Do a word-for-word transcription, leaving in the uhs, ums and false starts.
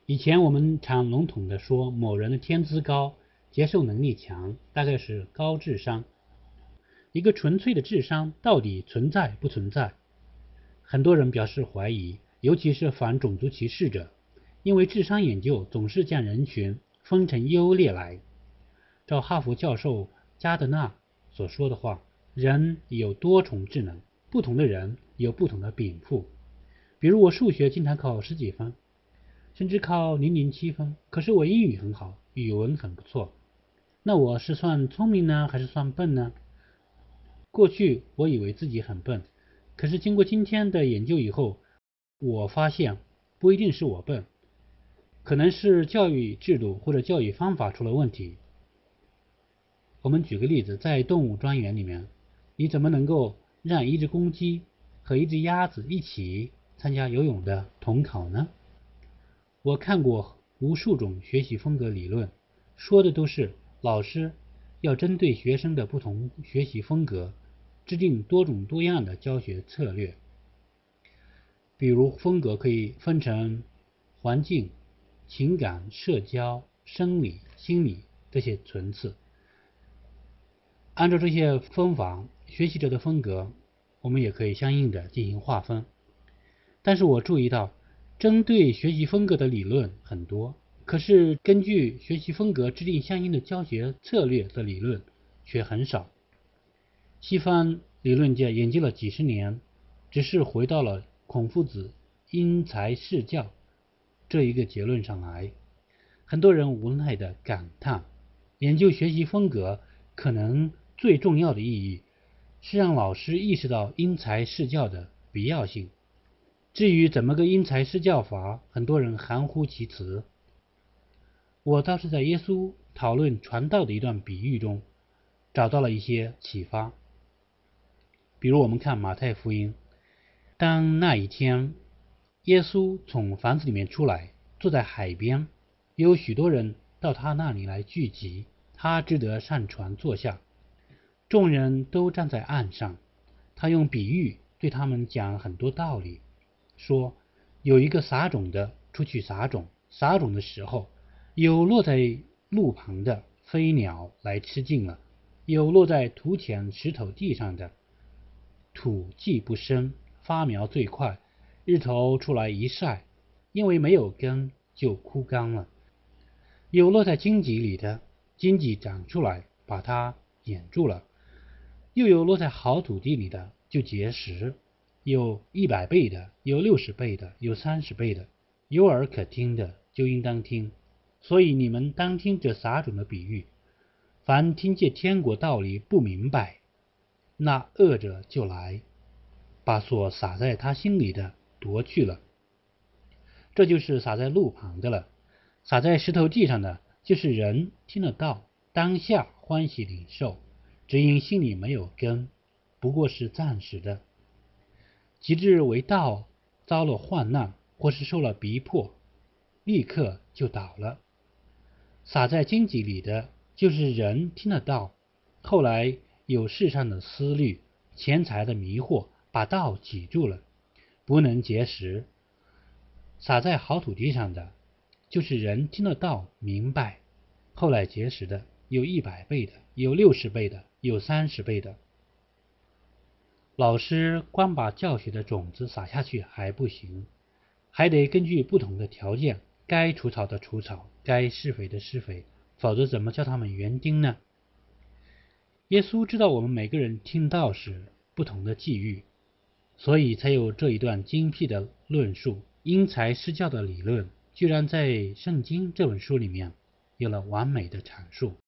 以前我们常笼统地说某人的天资高，接受能力强，大概是高智商。一个纯粹的智商到底存在不存在？很多人表示怀疑，尤其是反种族歧视者，因为智商研究总是将人群分成优劣来。照哈佛教授加德纳所说的话，人有多重智能，不同的人有不同的禀赋。比如我数学经常考十几分，甚至考零零七分，可是我英语很好，语文很不错。那我是算聪明呢，还是算笨呢？过去我以为自己很笨，可是经过今天的研究以后，我发现不一定是我笨，可能是教育制度或者教育方法出了问题。我们举个例子，在动物庄园里面，你怎么能够让一只公鸡和一只鸭子一起参加游泳的统考呢？我看过无数种学习风格理论，说的都是老师要针对学生的不同学习风格，制定多种多样的教学策略。比如风格可以分成环境、情感、社交、生理、心理这些层次。按照这些分法，学习者的风格我们也可以相应的进行划分。但是我注意到，针对学习风格的理论很多，可是根据学习风格制定相应的教学策略的理论却很少。西方理论界研究了几十年，只是回到了孔夫子因材施教这一个结论上来。很多人无奈地感叹，研究学习风格可能最重要的意义是让老师意识到因材施教的必要性。至于怎么个因材施教法，很多人含糊其辞。我倒是在耶稣讨论传道的一段比喻中找到了一些启发。比如我们看马太福音，当那一天耶稣从房子里面出来，坐在海边，有许多人到他那里来聚集，他只得上船坐下，众人都站在岸上，他用比喻对他们讲很多道理，说有一个撒种的出去撒种，撒种的时候，有落在路旁的，飞鸟来吃尽了；有落在土浅石头地上的，土既不深，发苗最快，日头出来一晒，因为没有根就枯干了；有落在荆棘里的，荆棘长出来把它掩住了；又有落在好土地里的，就结实，有一百倍的，有六十倍的，有三十倍的。有耳可听的就应当听。所以你们当听这撒种的比喻，凡听见天国道理不明白，那恶者就来，把所撒在他心里的夺去了。这就是撒在路旁的了。撒在石头地上的，就是人听了道，当下欢喜领受，只因心里没有根，不过是暂时的。及至为道遭了患难，或是受了逼迫，立刻就倒了。撒在荆棘里的，就是人听了道，后来有世上的思虑、钱财的迷惑，把道挤住了，不能结实。撒在好土地上的，就是人听了道明白，后来结实的，有一百倍的，有六十倍的，有三十倍的。老师光把教学的种子撒下去还不行，还得根据不同的条件，该除草的除草，该施肥的施肥，否则怎么叫他们园丁呢？耶稣知道我们每个人听到时不同的际遇，所以才有这一段精辟的论述。因材施教的理论居然在圣经这本书里面有了完美的阐述。